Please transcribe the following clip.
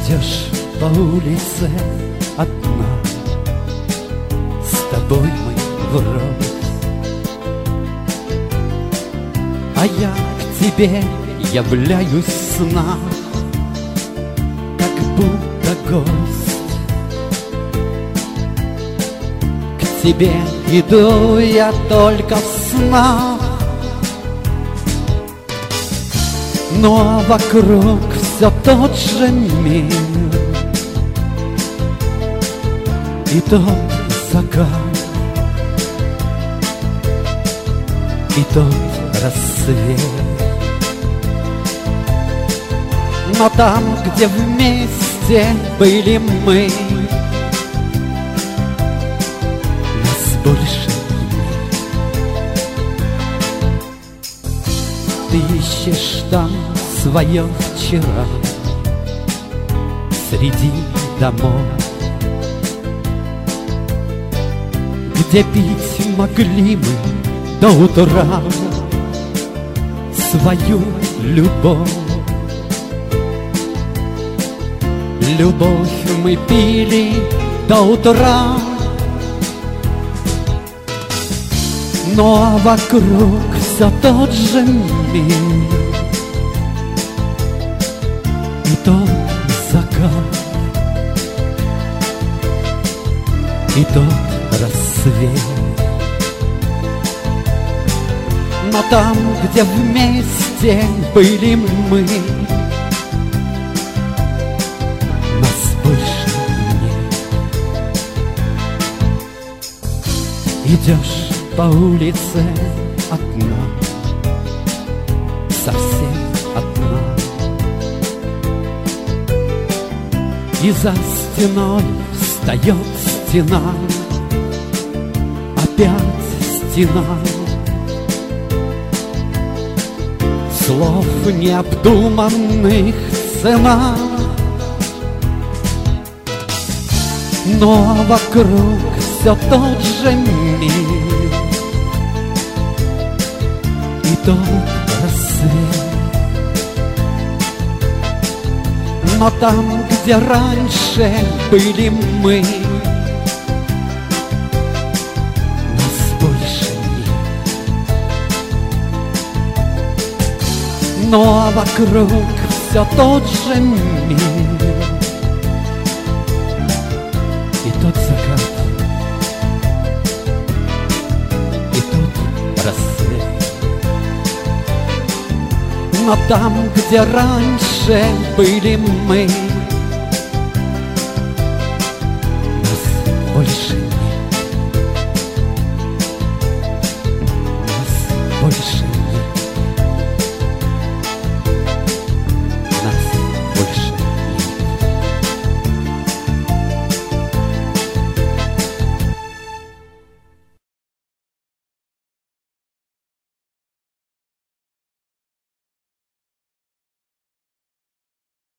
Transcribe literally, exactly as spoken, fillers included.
Идешь по улице одна, с тобой мы врозь, а я к тебе являюсь сна, как будто гость. К тебе иду я только в снах, но вокруг все тот же мир и тот закат, и тот рассвет. Но там, где вместе были мы, нас больше нет. Ты ищешь там свое вчера среди домов, где пить могли мы до утра свою любовь. Любовь мы пили до утра, но вокруг все тот же мир и тот закат, и тот рассвет. Но там, где вместе были мы, нас больше нет. Идешь по улице одна, совсем одна, и за стеной встает стена, опять стена. Слов необдуманных цена, но вокруг все тот же мир и тот рассвет. Но там, где раньше были мы, нас больше нет. Но вокруг все тот же мир и тот закат, и тот рассвет. Но там, где раньше были мы,